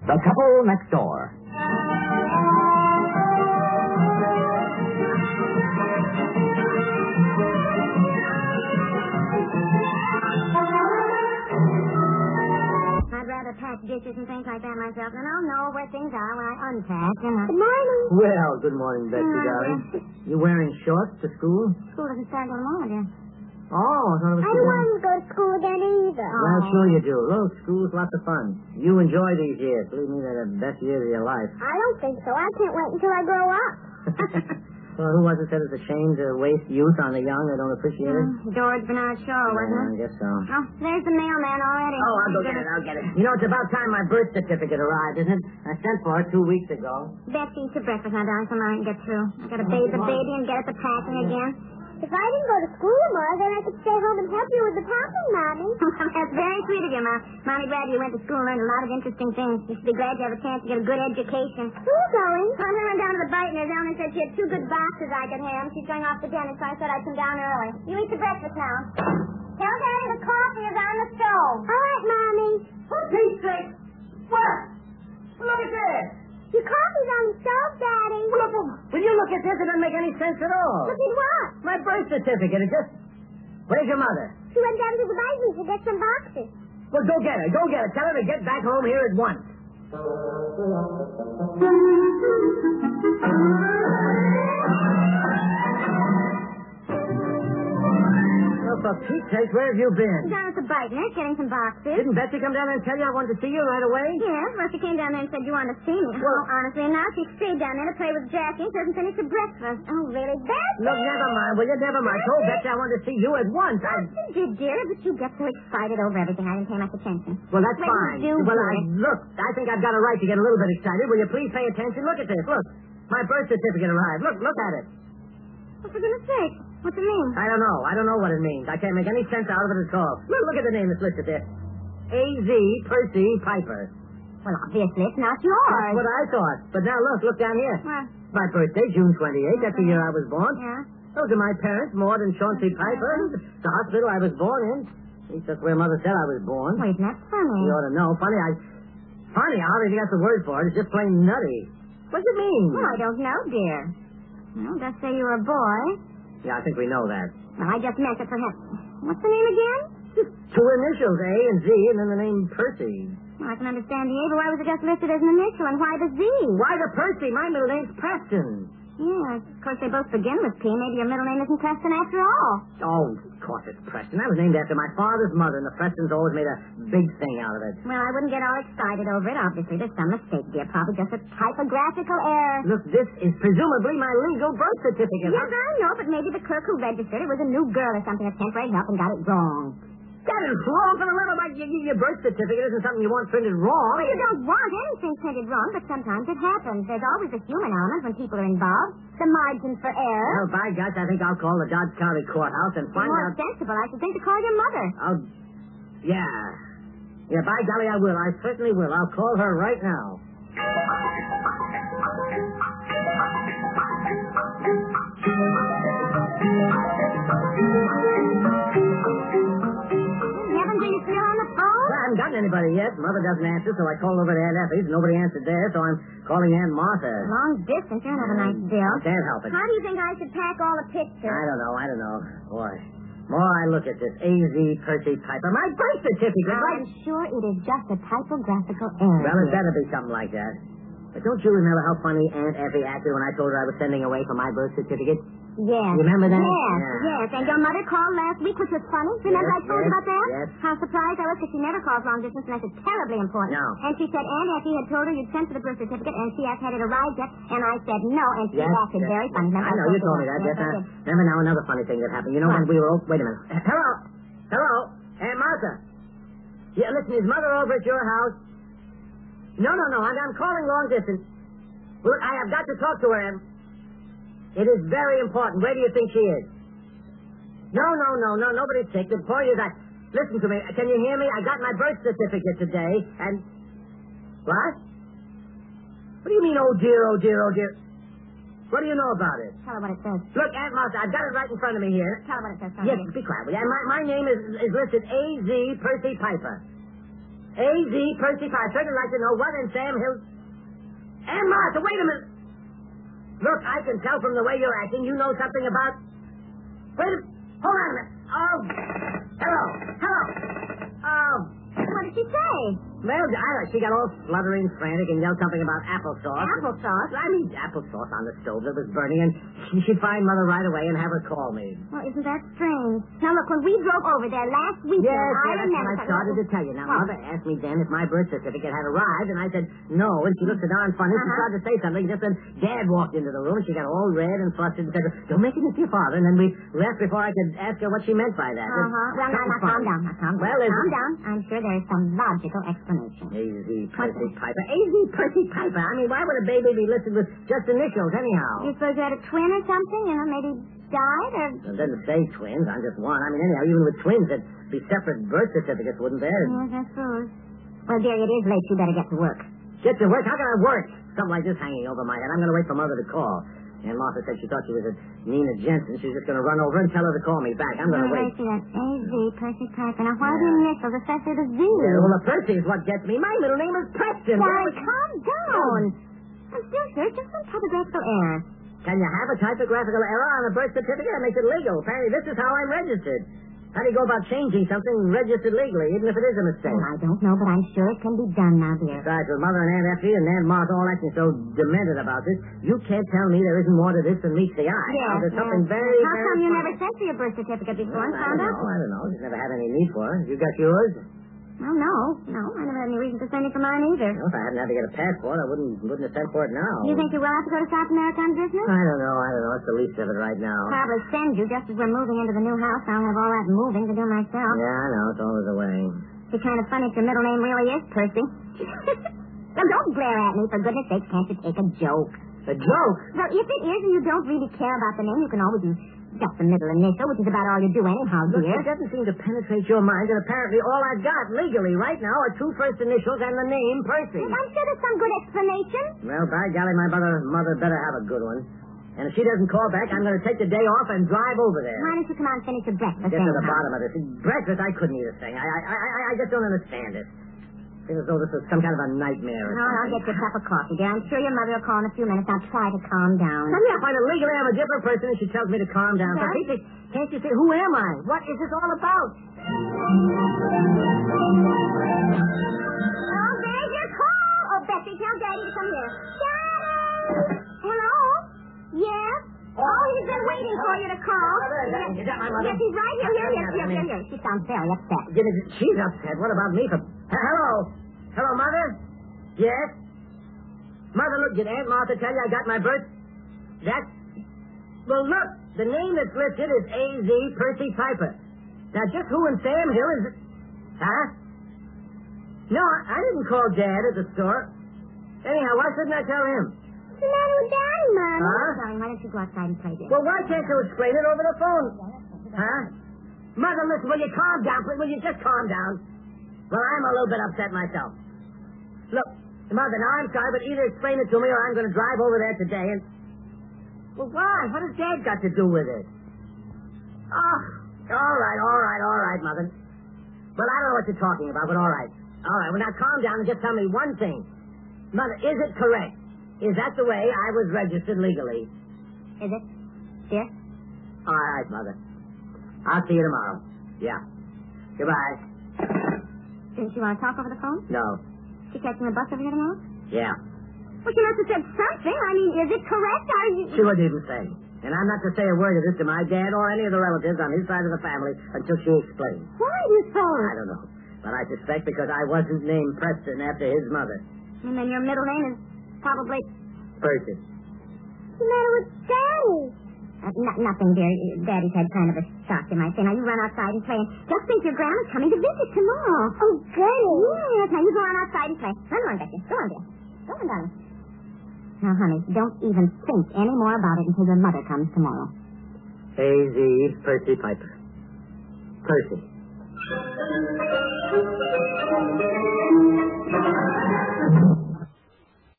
The Couple Next Door. I'd rather pack dishes and things like that myself, and I'll know where things are when I unpack. And Good morning. Well, good morning, Betsy, darling. You wearing shorts to school? School doesn't start till tomorrow, dear. Oh, I thought it was I don't want to go to school again either. Well, sure you do. Look, school's lots of fun. You enjoy these years. Believe me, they're the best years of your life. I don't think so. I can't wait until I grow up. Well, who was it said it's a shame to waste youth on the young that don't appreciate it? George Bernard Shaw, wasn't I it? guess so. Oh, there's the mailman already. Oh, I'll get it. You know, it's about time my birth certificate arrived, isn't it? I sent for it 2 weeks ago. Betsy, eat your breakfast now, darling, so I can get through. I gotta bathe the baby and get it to packing again. If I didn't go to school tomorrow, then I could stay home and help you with the packing, Mommy. That's very sweet of you, Ma. Mommy glad you went to school and learned a lot of interesting things. You should be glad you have a chance to get a good education. Who's going? Well, I went down to the bite, and there's Ellen said she had 2 good boxes I could have. She's going off to dinner, so I said I'd come down early. You eat your breakfast now. Tell Daddy the coffee is on the stove. All right, Mommy. For Pete's sake! What? Look at this! Your coffee's on the stove, Daddy. Look, will you look at this? It doesn't make any sense at all. Look at what? My birth certificate. It just... Where's your mother? She went down to the basement to get some boxes. Well, go get her. Go get her. Tell her to get back home here at once. Well, for Pete's sake, where have you been? Down at the bite, Nick, getting some boxes. Didn't Betsy come down there and tell you I wanted to see you right away? Yes, well, she came down there and said you wanted to see me. Well- Honestly, and now she stayed down there to play with Jackie and she hasn't finished her breakfast. Oh, really? Betsy! Look, never mind. Will you? Never mind. I told Betsy I wanted to see you at once. She did, dear, but you get so excited over everything. I didn't pay much attention. Well, that's What fine. you do, Well, dear? look, I think I've got a right to get a little bit excited. Will you please pay attention? Look at this. Look, my birth certificate arrived. Look at it. Well, for goodness sake, what's it mean? I don't know. I don't know what it means. I can't make any sense out of it at all. Look at the name that's listed there. A.Z. Percy Piper. Well, obviously, it's not That's yours. what I thought. But now look down here. Well, My birthday, June 28th. That's the year I was born. yeah. Those are my parents, Maud and Chauncey Piper. The hospital I was born in. At least that's where Mother said I was born. Well, isn't that funny? You ought to know. Funny, I hardly think that's the word for it. It's just plain nutty. What's it mean? Well, I don't know, dear. Well, just say you were a boy. Yeah, I think we know that. Well, I just meant it for him. What's the name again? Just 2 initials, A and Z, and then the name Percy. Well, I can understand the A, but why was it just listed as an initial, and why the Z? Why the Percy? My middle name's Preston. Yeah, of course they both begin with P. Maybe your middle name isn't Preston after all. Oh, of course it's Preston. I was named after my father's mother, and the Prestons always made a big thing out of it. Well, I wouldn't get all excited over it. Obviously, there's some mistake, dear. Probably just a typographical error. Look, this is presumably my legal birth certificate. Yes, I know, but maybe the clerk who registered it was a new girl or something, a temporary help, and got it wrong. That is wrong for the love of my... Your birth certificate isn't something you want printed wrong. Well, you don't want anything printed wrong, but sometimes it happens. There's always a human element when people are involved. The margin for error. Well, by gosh, I think I'll call the Dodge County Courthouse and find More out... sensible, I should think, to call your mother. Yeah. Yeah, by golly, I will. I certainly will. I'll call her right now. Haven't you still on the phone? Well, I haven't gotten anybody yet. Mother doesn't answer, so I called over to Aunt Effie's. Nobody answered there, so I'm calling Aunt Martha. Long distance. You're not a nice bill. Can't help it. How do you think I should pack all the pictures? I don't know. Boy. More I look at this A.Z. Percy Piper. My birth certificate, right? I'm sure it is just a typographical error. Well, it better be something like that. But don't you remember how funny Aunt Effie acted when I told her I was sending away for my birth certificate? Yes. You remember that? Yes. And your mother called last week, which was funny. Remember I told you about that? Yes. How surprised I was because she never calls long distance unless it's terribly important. No. And she said Aunt Effie had told her you'd sent for the birth certificate, and she asked had it arrived yet, and I said no, and she acted very funny. Remember I know, you told me that. Yes, I did. remember now another funny thing that happened. You know, when we were... Wait a minute. Hello, Aunt Martha. Yeah, listen, is Mother over at your house? No, I'm calling long distance. Look, I have got to talk to her, Em. It is very important. Where do you think she is? No, nobody's sick. The point is, listen to me. Can you hear me? I got my birth certificate today, and... What? What do you mean, oh dear? What do you know about it? Tell her what it says. Look, Aunt Martha, I've got it right in front of me here. Tell her what it says. Yes, be quiet, will you? My name is listed A.Z. Percy Piper. A.Z. Percy Piper. I'd like to know what in Sam Hill... Aunt Martha, wait a minute. Look, I can tell from the way you're acting you know something about... Wait a minute. Hold on a minute. Oh, hello. Oh. What did she say? Well, she got all fluttering, frantic, and yelled something about applesauce. Applesauce? I mean, applesauce on the stove that was burning, and she'd find Mother right away and have her call me. Well, isn't that strange? Now, look, when we drove over there last weekend, I that's remember... what I started to tell you. Now, What? Mother asked me then if my birth certificate had arrived, and I said no, and she looked so darn funny. She tried to say something, just then Dad walked into the room, and she got all red and flustered and said, don't make it to your father, and then we left before I could ask her what she meant by that. Well, now, calm down. Calm down. I'm sure there's some logical explanation. A.Z. Percy Piper. A.Z. Percy Piper. I mean, why would a baby be listed with just initials, anyhow? You suppose you had a twin or something? You know, maybe died or... It doesn't say twins. I'm just one. I mean, anyhow, even with twins, there'd be separate birth certificates, wouldn't there? Yes, I suppose. Well, dearie, it is late. You better get to work. Get to work? How can I work? Something like this hanging over my head. I'm going to wait for Mother to call. And Martha said she thought she was at Nina Jensen. She was just going to run over and tell her to call me back. I'm going to wait. See that A.Z. Percy Piper. Now, what are the initials, especially the Z? Yeah, well, the Percy is what gets me. My middle name is Preston. Darling, calm down. I'm still sure it's just some typographical error. Can you have a typographical error on a birth certificate? That makes it legal. Apparently, this is how I'm registered. How do you go about changing something registered legally, even if it is a mistake? Well, I don't know, but I'm sure it can be done now, dear. Besides, with Mother and Aunt Effie and Aunt Martha all acting so demented about this, you can't tell me there isn't more to this than meets the eye. Yes, There's something very, How come you funny. never sent for your birth certificate before and I found out? don't know. Just never had any need for it. You got yours? Well, no. I never had any reason to send it for mine either. Well, if I hadn't had to get a passport, I wouldn't have sent for it now. You think you will have to go to South America on business? I don't know. It's the least of it right now. Probably send you just as we're moving into the new house. I'll have all that moving to do myself. Yeah, I know. It's always the way. It's kind of funny if your middle name really is Percy. Now, don't glare at me. For goodness sake, can't you take a joke? A joke? Well, if it is and you don't really care about the name, you can always use just the middle initial, which is about all you do anyhow, Look, dear. it doesn't seem to penetrate your mind that apparently all I've got legally right now are two first initials and the name Percy. Well, I'm sure there's some good explanation. Well, by golly, my mother better have a good one. And if she doesn't call back, I'm going to take the day off and drive over there. Why don't you come out and finish your breakfast? Get to the bottom of this. Breakfast, I couldn't eat a thing. I just don't understand it. Seems as though this was some kind of a nightmare. No, I'll get you a cup of coffee, dear. I'm sure your mother will call in a few minutes. Now try to calm down. Tell me I find it legally I'm a different person and she tells me to calm down. What? For Pete's sake, can't you see, who am I? What is this all about? Oh, there's your call. Oh, Betsy, tell Daddy to come here. Daddy! Hello? Yes? Oh, he's been waiting for you to call. Is that my mother? Yes, he's right here. Here. She sounds very upset. She's upset. What about me? Hello? Hello, Mother? Yes? Mother, look, did Aunt Martha tell you I got my birth? Well, look, the name that's listed is A.Z. Percy Piper. Now, just who in Sam Hill is it? Huh? No, I didn't call Dad at the store. Anyhow, why shouldn't I tell him? What's the matter with Daddy, Mom? Huh? Darling, why don't you go outside and play, dear? Well, why can't you explain it over the phone? Huh? Mother, listen, will you calm down, please? Will you just calm down? Well, I'm a little bit upset myself. Look, Mother, now I'm sorry, but either explain it to me or I'm going to drive over there today and... Well, why? What has Dad got to do with it? Oh, all right, Mother. Well, I don't know what you're talking about, but all right. All right, well, now calm down and just tell me one thing. Mother, is it correct? Is that the way I was registered legally? Is it? Dear? All right, Mother. I'll see you tomorrow. Yeah. Goodbye. Didn't you want to talk over the phone? No. She catching the bus over here tomorrow? Yeah. Well, she must have said something. I mean, is it correct? She wouldn't even say. And I'm not to say a word of this to my dad or any of the relatives on his side of the family until she explains. Why do you so? I don't know. But I suspect because I wasn't named Preston after his mother. And then your middle name is probably... Percy. What's the matter with Daddy? Nothing, dear. Daddy's had kind of a shock, you might say. Now, you run outside and play. And just think your grandma's coming to visit tomorrow. Oh, goody. Yes, now you go on outside and play. Run on, Becky. Go on, dear. Go on, darling. Now, honey, don't even think any more about it until your mother comes tomorrow. A.Z. Percy Piper. Percy.